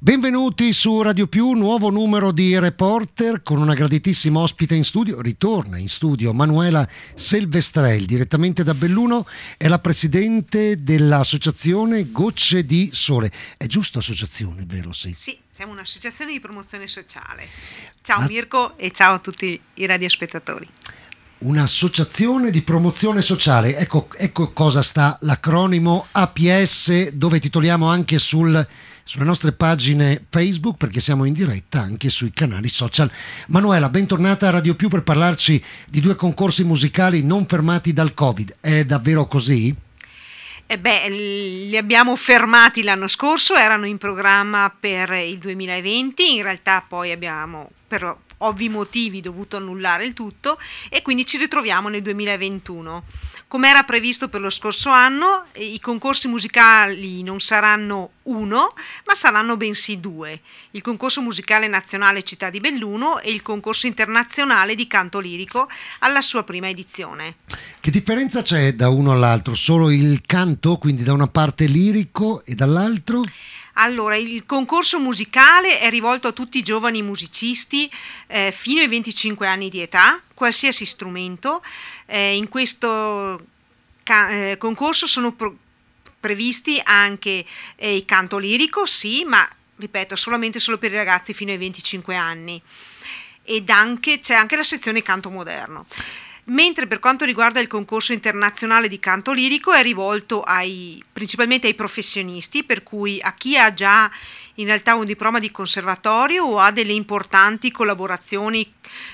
Benvenuti su Radio Più, nuovo numero di Reporter con una graditissima ospite in studio. Ritorna in studio Manuela Selvestrelli, direttamente da Belluno, è la presidente dell'associazione Gocce di Sole. È giusto associazione, vero? Sì, siamo un'associazione di promozione sociale. Ciao Mirko e ciao a tutti i radiospettatori. Un'associazione di promozione sociale, ecco cosa sta l'acronimo APS, dove titoliamo anche sulle nostre pagine Facebook, perché siamo in diretta anche sui canali social. Manuela, bentornata a Radio Più per parlarci di due concorsi musicali non fermati dal Covid. È davvero così? Li abbiamo fermati l'anno scorso, erano in programma per il 2020, in realtà poi abbiamo per ovvi motivi dovuto annullare il tutto e quindi ci ritroviamo nel 2021. Come era previsto per lo scorso anno, i concorsi musicali non saranno uno, ma saranno bensì due: il concorso musicale nazionale Città di Belluno e il concorso internazionale di canto lirico alla sua prima edizione. Che differenza c'è da uno all'altro? Solo il canto, quindi da una parte lirico e dall'altro? Allora, il concorso musicale è rivolto a tutti i giovani musicisti fino ai 25 anni di età, qualsiasi strumento. In questo concorso sono previsti anche il canto lirico, sì, ma ripeto, solo per i ragazzi fino ai 25 anni. Ed c'è anche la sezione canto moderno. Mentre per quanto riguarda il concorso internazionale di canto lirico è rivolto principalmente ai professionisti, per cui a chi ha già in realtà un diploma di conservatorio o ha delle importanti collaborazioni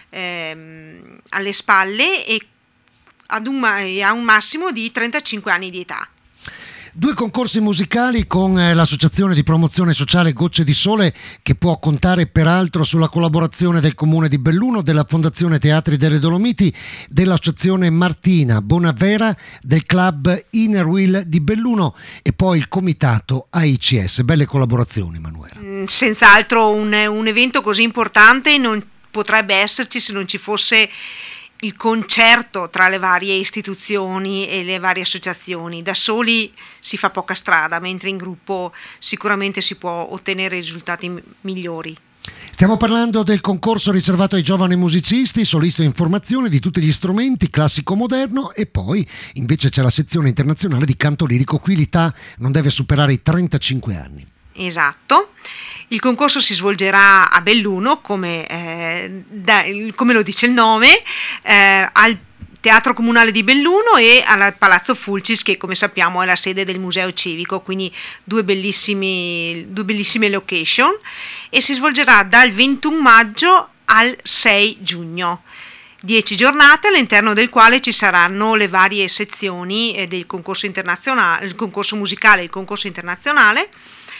alle spalle e ha un massimo di 35 anni di età. Due concorsi musicali con l'associazione di promozione sociale Gocce di Sole, che può contare peraltro sulla collaborazione del Comune di Belluno, della Fondazione Teatri delle Dolomiti, dell'associazione Martina Bonavera, del club Inner Wheel di Belluno e poi il comitato AICS. Belle collaborazioni, Manuela. Senz'altro un evento così importante non potrebbe esserci se non ci fosse il concerto tra le varie istituzioni e le varie associazioni. Da soli si fa poca strada, mentre in gruppo sicuramente si può ottenere risultati migliori. Stiamo parlando del concorso riservato ai giovani musicisti, solisto in formazione di tutti gli strumenti, classico moderno, e poi invece c'è la sezione internazionale di canto lirico. Qui l'età non deve superare i 35 anni. Esatto. Il concorso si svolgerà a Belluno, come lo dice il nome, al Teatro Comunale di Belluno e al Palazzo Fulcis, che come sappiamo è la sede del Museo Civico, quindi due bellissime location, e si svolgerà dal 21 maggio al 6 giugno. 10 giornate all'interno del quale ci saranno le varie sezioni del concorso internazionale, il concorso musicale e il concorso internazionale,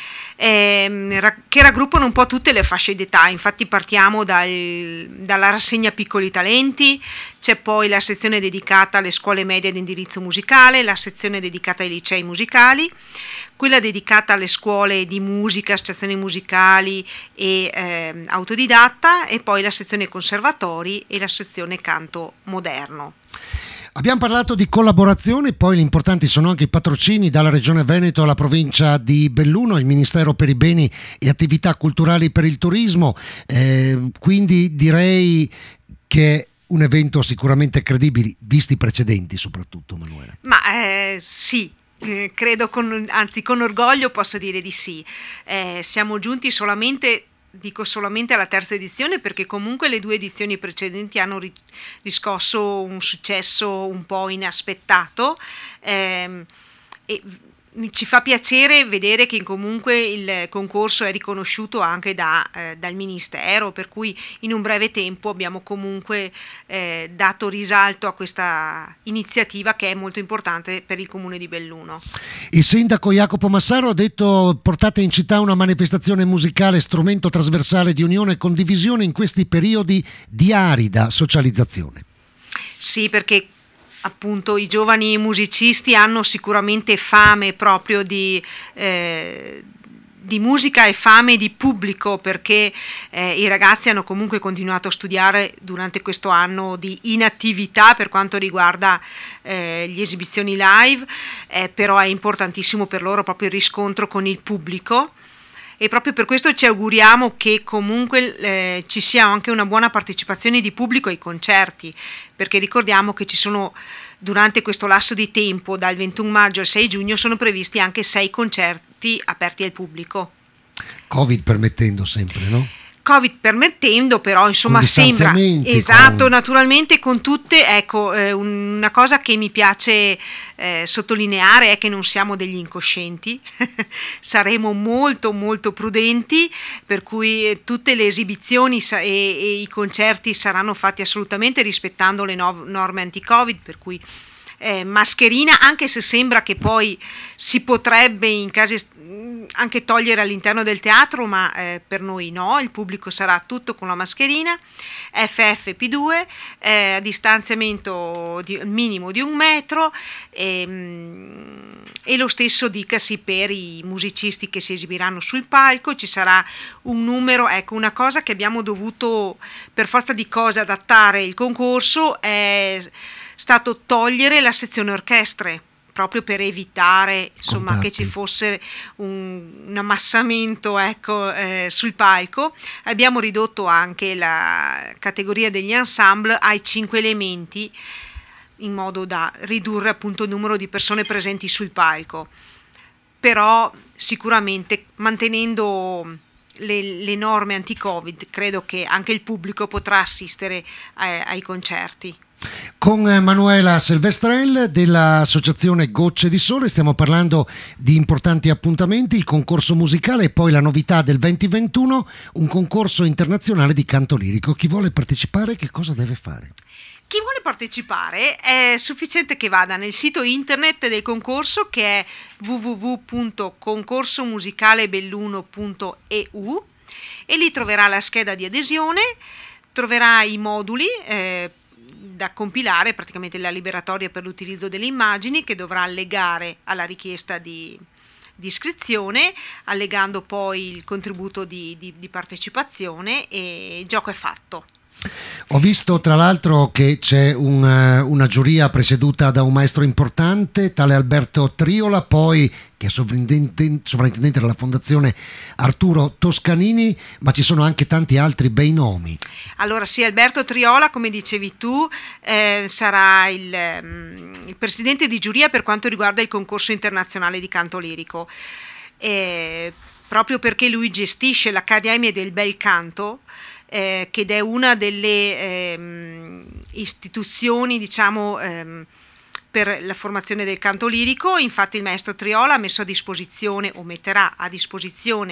che raggruppano un po' tutte le fasce d'età. Infatti partiamo dalla rassegna Piccoli Talenti, c'è poi la sezione dedicata alle scuole medie di indirizzo musicale, la sezione dedicata ai licei musicali, quella dedicata alle scuole di musica, associazioni musicali e autodidatta, e poi la sezione conservatori e la sezione canto moderno. Abbiamo parlato di collaborazione, poi gli importanti sono anche i patrocini dalla Regione Veneto alla provincia di Belluno, il Ministero per i Beni e Attività Culturali per il Turismo, quindi direi che è un evento sicuramente credibile, visti i precedenti soprattutto, Manuela. Sì. Credo con orgoglio posso dire di sì. Siamo giunti solamente alla terza edizione, perché comunque le due edizioni precedenti hanno riscosso un successo un po' inaspettato, e ci fa piacere vedere che comunque il concorso è riconosciuto anche dal Ministero, per cui in un breve tempo abbiamo comunque dato risalto a questa iniziativa che è molto importante per il Comune di Belluno. Il sindaco Jacopo Massaro ha detto: portate in città una manifestazione musicale, strumento trasversale di unione e condivisione in questi periodi di arida socializzazione. Sì, perché appunto i giovani musicisti hanno sicuramente fame proprio di musica e fame di pubblico, perché i ragazzi hanno comunque continuato a studiare durante questo anno di inattività per quanto riguarda le esibizioni live, però è importantissimo per loro proprio il riscontro con il pubblico. e proprio per questo ci auguriamo che comunque ci sia anche una buona partecipazione di pubblico ai concerti, perché ricordiamo che ci sono, durante questo lasso di tempo dal 21 maggio al 6 giugno sono previsti anche 6 concerti aperti al pubblico. Covid permettendo sempre, no? Covid permettendo, però insomma sembra naturalmente con tutte, ecco, una cosa che mi piace sottolineare è che non siamo degli incoscienti, saremo molto molto prudenti, per cui tutte le esibizioni e i concerti saranno fatti assolutamente rispettando le norme anti-Covid, per cui mascherina, anche se sembra che poi si potrebbe in casi anche togliere all'interno del teatro, ma per noi no, il pubblico sarà tutto con la mascherina, FFP2, distanziamento minimo di 1 metro, e lo stesso dicasi per i musicisti che si esibiranno sul palco. Ci sarà un numero, ecco, una cosa che abbiamo dovuto per forza di cose adattare il concorso è stato togliere la sezione orchestre, proprio per evitare insomma che ci fosse un ammassamento, ecco, sul palco. Abbiamo ridotto anche la categoria degli ensemble ai 5 elementi, in modo da ridurre appunto il numero di persone presenti sul palco, però sicuramente mantenendo le norme anti-Covid credo che anche il pubblico potrà assistere ai concerti. Con Manuela Silvestrell dell'associazione Gocce di Sole stiamo parlando di importanti appuntamenti, il concorso musicale e poi la novità del 2021, un concorso internazionale di canto lirico. Chi vuole partecipare che cosa deve fare? Chi vuole partecipare è sufficiente che vada nel sito internet del concorso, che è www.concorsomusicalebelluno.eu, e lì troverà la scheda di adesione, troverà i moduli da compilare, praticamente la liberatoria per l'utilizzo delle immagini che dovrà allegare alla richiesta di iscrizione, allegando poi il contributo di partecipazione, e il gioco è fatto. Ho visto tra l'altro che c'è una giuria presieduta da un maestro importante, tale Alberto Triola, poi che è sovrintendente della Fondazione Arturo Toscanini, ma ci sono anche tanti altri bei nomi. Allora sì, Alberto Triola, come dicevi tu, sarà il presidente di giuria per quanto riguarda il concorso internazionale di canto lirico, proprio perché lui gestisce l'Accademia del Bel Canto, ed è una delle istituzioni, diciamo, per la formazione del canto lirico. Infatti il maestro Triola ha messo a disposizione, o metterà a disposizione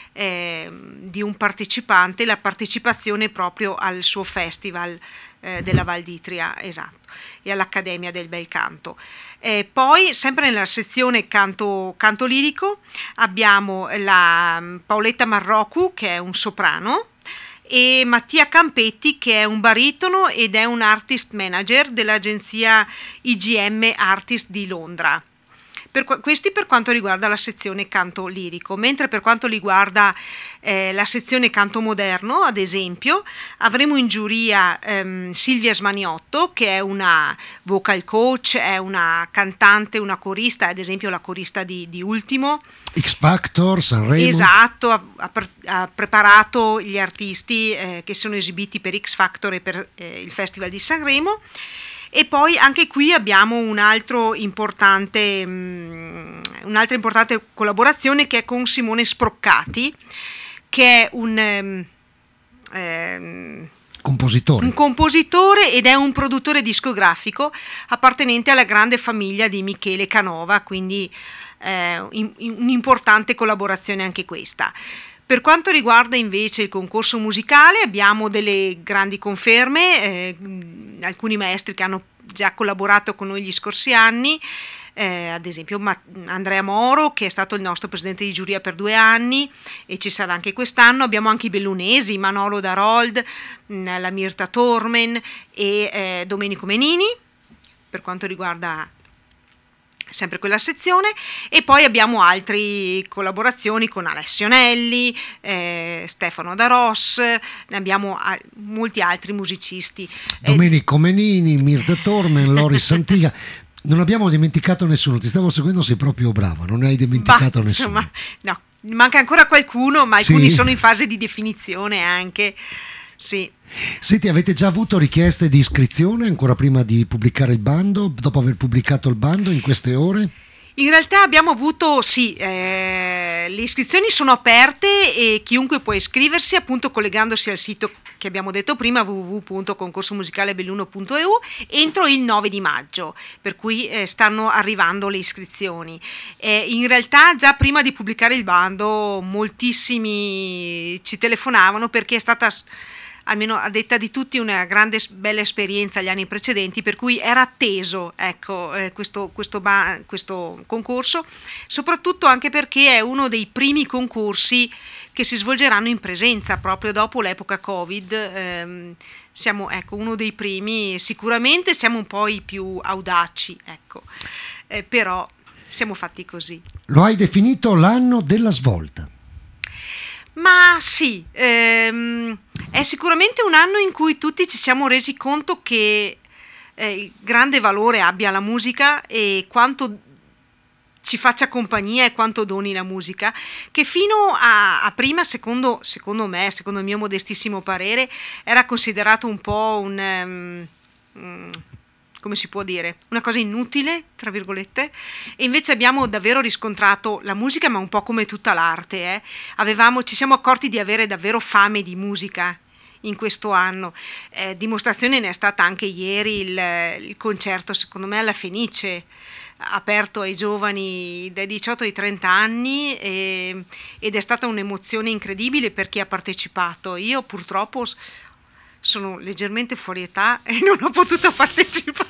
di un partecipante, la partecipazione proprio al suo festival della Val d'Itria, esatto, e all'Accademia del Bel Canto. Poi sempre nella sezione canto lirico abbiamo la Paoletta Marrocu, che è un soprano, e Mattia Campetti, che è un baritono ed è un artist manager dell'agenzia IGM Artist di Londra. Questi per quanto riguarda la sezione canto lirico, mentre per quanto riguarda la sezione canto moderno, ad esempio, avremo in giuria Silvia Smaniotto, che è una vocal coach, è una cantante, una corista, ad esempio la corista di Ultimo, X Factor, Sanremo. Esatto, ha preparato gli artisti che sono esibiti per X Factor e per il Festival di Sanremo. E poi anche qui abbiamo un'altra importante collaborazione, che è con Simone Sproccati, che è un compositore ed è un produttore discografico appartenente alla grande famiglia di Michele Canova, quindi un'importante collaborazione anche questa. Per quanto riguarda invece il concorso musicale abbiamo delle grandi conferme, alcuni maestri che hanno già collaborato con noi gli scorsi anni, ad esempio Andrea Moro, che è stato il nostro presidente di giuria per 2 anni e ci sarà anche quest'anno. Abbiamo anche i bellunesi, Manolo Darold, la Mirta Tormen e Domenico Menini, per quanto riguarda sempre quella sezione. E poi abbiamo altre collaborazioni con Alessio Nelli, Stefano Daros, ne abbiamo molti altri musicisti, Domenico Menini, Mirta Tormen, Lori Santiga. Non abbiamo dimenticato nessuno, ti stavo seguendo, sei proprio brava, non ne hai dimenticato nessuno. Insomma, no, manca ancora qualcuno, ma alcuni Sì. sono in fase di definizione anche. Sì. Senti, avete già avuto richieste di iscrizione ancora prima di pubblicare il bando, dopo aver pubblicato il bando in queste ore? In realtà abbiamo avuto, sì, le iscrizioni sono aperte e chiunque può iscriversi appunto collegandosi al sito che abbiamo detto prima, www.concorsomusicalebelluno.eu, entro il 9 di maggio, per cui stanno arrivando le iscrizioni. In realtà già prima di pubblicare il bando moltissimi ci telefonavano perché è stata, almeno a detta di tutti, una grande bella esperienza gli anni precedenti, per cui era atteso, ecco, questo concorso, soprattutto anche perché è uno dei primi concorsi che si svolgeranno in presenza proprio dopo l'epoca Covid. Siamo, ecco, uno dei primi, sicuramente siamo un po' i più audaci, ecco, però siamo fatti così. Lo hai definito l'anno della svolta. Ma sì, è sicuramente un anno in cui tutti ci siamo resi conto che il grande valore abbia la musica e quanto ci faccia compagnia e quanto doni la musica, che fino a prima, secondo me, secondo il mio modestissimo parere, era considerato un po' come si può dire, una cosa inutile, tra virgolette, e invece abbiamo davvero riscontrato la musica, ma un po' come tutta l'arte, ci siamo accorti di avere davvero fame di musica in questo anno. Dimostrazione ne è stata anche ieri il concerto, secondo me, alla Fenice, aperto ai giovani dai 18 ai 30 anni, ed è stata un'emozione incredibile per chi ha partecipato. Io purtroppo sono leggermente fuori età e non ho potuto partecipare.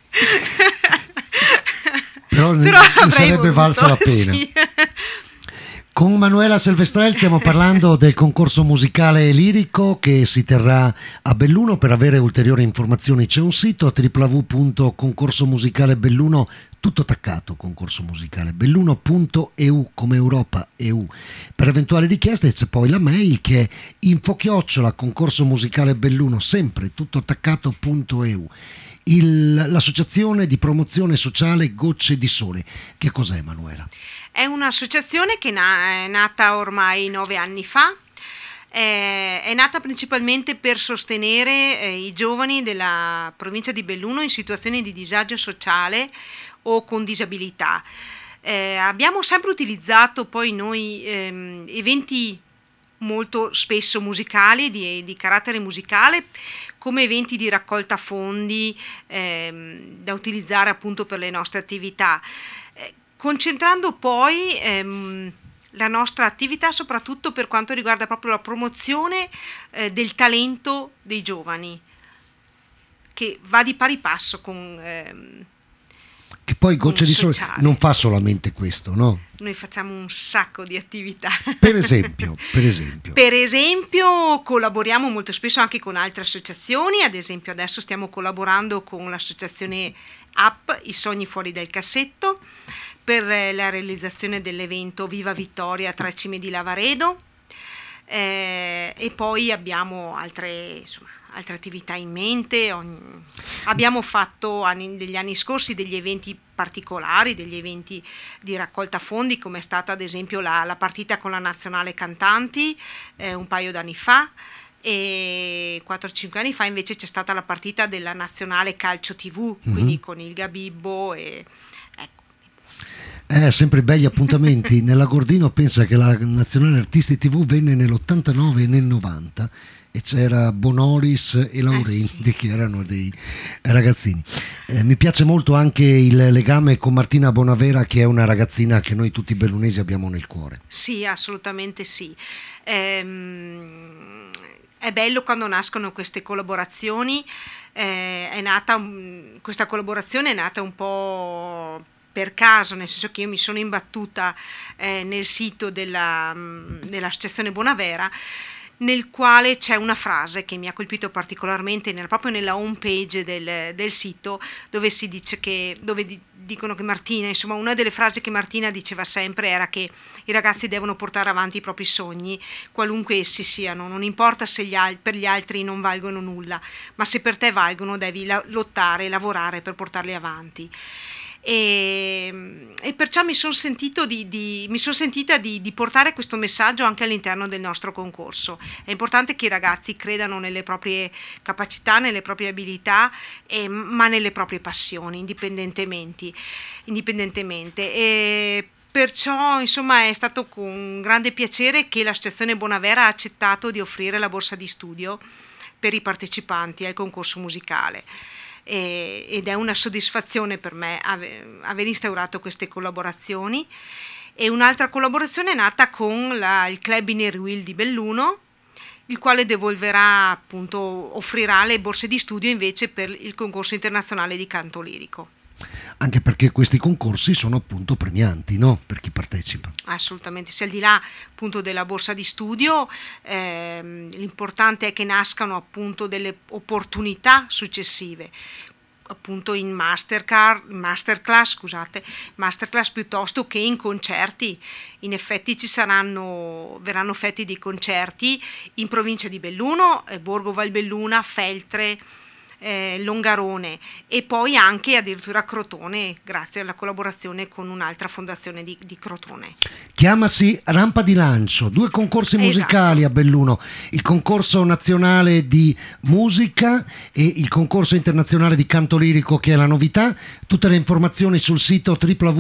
Però ne sarebbe valsa la pena. Sì. Con Manuela Silvestrelli stiamo parlando del concorso musicale lirico che si terrà a Belluno. Per avere ulteriori informazioni c'è un sito, www.concorsomusicalebelluno, tutto attaccato, concorsomusicalebelluno.eu come Europa EU. Per eventuali richieste c'è poi la mail che è info@concorsomusicalebelluno, sempre tutto attaccato.eu. L'associazione di promozione sociale Gocce di Sole, che cos'è, Manuela? È un'associazione che è nata ormai 9 anni fa. È nata principalmente per sostenere i giovani della provincia di Belluno in situazioni di disagio sociale o con disabilità. Abbiamo sempre utilizzato poi noi eventi molto spesso musicali, di carattere musicale, come eventi di raccolta fondi da utilizzare appunto per le nostre attività, concentrando poi la nostra attività soprattutto per quanto riguarda proprio la promozione del talento dei giovani, che va di pari passo con che poi Gocce di Sole non fa solamente questo, no? Noi facciamo un sacco di attività. Per esempio. Per esempio collaboriamo molto spesso anche con altre associazioni. Ad esempio adesso stiamo collaborando con l'associazione App, I Sogni Fuori dal Cassetto, per la realizzazione dell'evento Viva Vittoria Tre Cime di Lavaredo, e poi abbiamo altre attività in mente. Abbiamo fatto negli anni scorsi degli eventi particolari, degli eventi di raccolta fondi, come è stata ad esempio la partita con la Nazionale Cantanti un paio d'anni fa, e 4-5 anni fa invece c'è stata la partita della Nazionale Calcio TV, quindi con il Gabibbo e sempre begli appuntamenti. Nella Gordino pensa che la Nazionale Artisti TV venne nell'89 e nel 90 e c'era Bonolis e Laurenti, sì, che erano dei ragazzini. Mi piace molto anche il legame con Martina Bonavera, che è una ragazzina che noi tutti bellunesi abbiamo nel cuore. Sì, assolutamente sì. È bello quando nascono queste collaborazioni. Questa collaborazione è nata un po' per caso, nel senso che io mi sono imbattuta nel sito dell'associazione Bonavera, nel quale c'è una frase che mi ha colpito particolarmente proprio nella home page del sito, dove si dice dicono che Martina, insomma, una delle frasi che Martina diceva sempre era che i ragazzi devono portare avanti i propri sogni, qualunque essi siano, non importa se per gli altri non valgono nulla, ma se per te valgono devi lottare e lavorare per portarli avanti. e perciò mi sono sentita di portare questo messaggio anche all'interno del nostro concorso. È importante che i ragazzi credano nelle proprie capacità, nelle proprie abilità, ma nelle proprie passioni, indipendentemente. E perciò, insomma, è stato con grande piacere che l'Associazione Bonavera ha accettato di offrire la borsa di studio per i partecipanti al concorso musicale. Ed è una soddisfazione per me aver instaurato queste collaborazioni. E un'altra collaborazione è nata con il Club Inerwil di Belluno, il quale offrirà le borse di studio invece per il concorso internazionale di canto lirico. Anche perché questi concorsi sono appunto premianti, no? Per chi partecipa. Assolutamente, se al di là appunto della borsa di studio, l'importante è che nascano appunto delle opportunità successive, appunto in masterclass piuttosto che in concerti. In effetti verranno offerti dei concerti in provincia di Belluno, Borgo Valbelluna, Feltre, Longarone e poi anche addirittura Crotone, grazie alla collaborazione con un'altra fondazione di Crotone. Chiamasi Rampa di Lancio, 2 concorsi musicali a Belluno, il concorso nazionale di musica e il concorso internazionale di canto lirico, che è la novità. Tutte le informazioni sul sito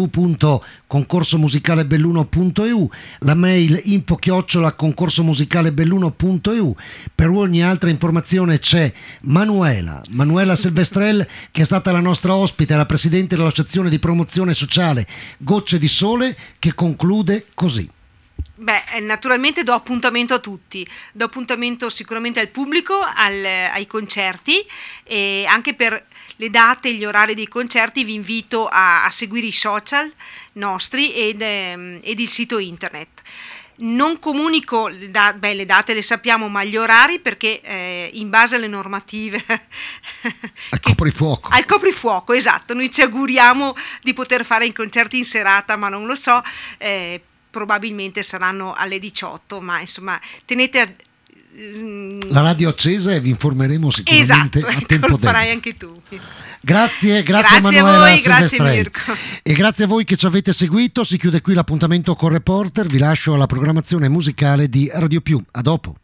www.concorsomusicalebelluno.eu, la mail info@concorsomusicalebelluno.eu. Per ogni altra informazione c'è Manuela Silvestrel, che è stata la nostra ospite, la presidente dell'associazione di promozione sociale Gocce di Sole, che conclude così. Naturalmente do appuntamento a tutti, do appuntamento sicuramente al pubblico, ai concerti, e anche per le date e gli orari dei concerti vi invito a seguire i social nostri ed il sito internet. Non comunico le date le sappiamo, ma gli orari, perché in base alle normative al coprifuoco, esatto, noi ci auguriamo di poter fare i concerti in serata, ma non lo so, probabilmente saranno alle 18, ma insomma tenete la radio accesa e vi informeremo sicuramente a tempo lo farai anche tu. Grazie a Manuela voi, grazie Mirko. E grazie a voi che ci avete seguito. Si chiude qui l'appuntamento con Reporter, vi lascio alla programmazione musicale di Radio Più. A dopo.